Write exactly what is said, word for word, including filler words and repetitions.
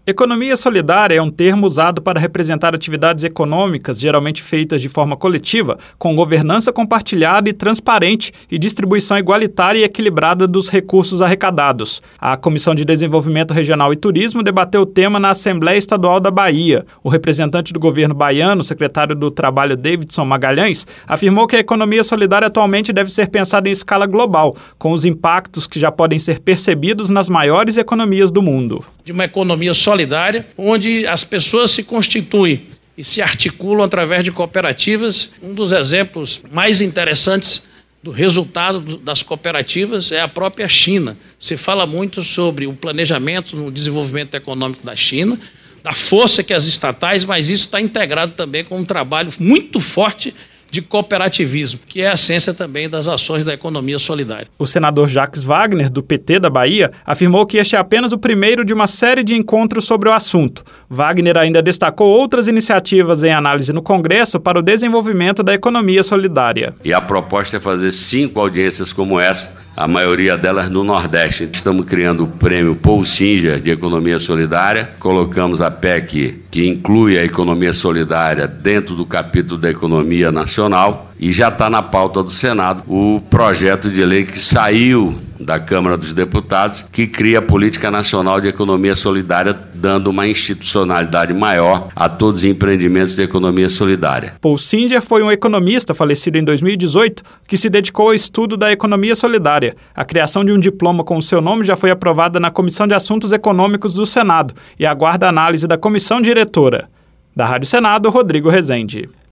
Economia solidária é um termo usado para representar atividades econômicas geralmente feitas de forma coletiva, com governança compartilhada e transparente e distribuição igualitária e equilibrada dos recursos arrecadados. A Comissão de Desenvolvimento Regional e Turismo debateu o tema na Assembleia Estadual da Bahia. O representante do governo baiano, secretário do Trabalho Davidson Magalhães, afirmou que a economia solidária atualmente deve ser pensada em escala global, com os impactos que já podem ser percebidos nas maiores economias do mundo. De uma economia solidária, onde as pessoas se constituem e se articulam através de cooperativas. Um dos exemplos mais interessantes do resultado das cooperativas é a própria China. Se fala muito sobre o planejamento no desenvolvimento econômico da China, da força que as estatais, mas isso está integrado também com um trabalho muito forte de cooperativismo, que é a essência também das ações da economia solidária. O senador Jacques Wagner, do P T da Bahia, afirmou que este é apenas o primeiro de uma série de encontros sobre o assunto. Wagner ainda destacou outras iniciativas em análise no Congresso para o desenvolvimento da economia solidária. E a proposta é fazer cinco audiências como essa, a maioria delas no Nordeste. Estamos criando o prêmio Paul Singer de Economia Solidária, colocamos a P E C, que inclui a economia solidária dentro do capítulo da economia nacional, e já está na pauta do Senado o projeto de lei que saiu da Câmara dos Deputados, que cria a Política Nacional de Economia Solidária, dando uma institucionalidade maior a todos os empreendimentos de economia solidária. Paul Singer foi um economista falecido em dois mil e dezoito que se dedicou ao estudo da economia solidária. A criação de um diploma com o seu nome já foi aprovada na Comissão de Assuntos Econômicos do Senado e aguarda a análise da comissão diretora. Da Rádio Senado, Rodrigo Rezende.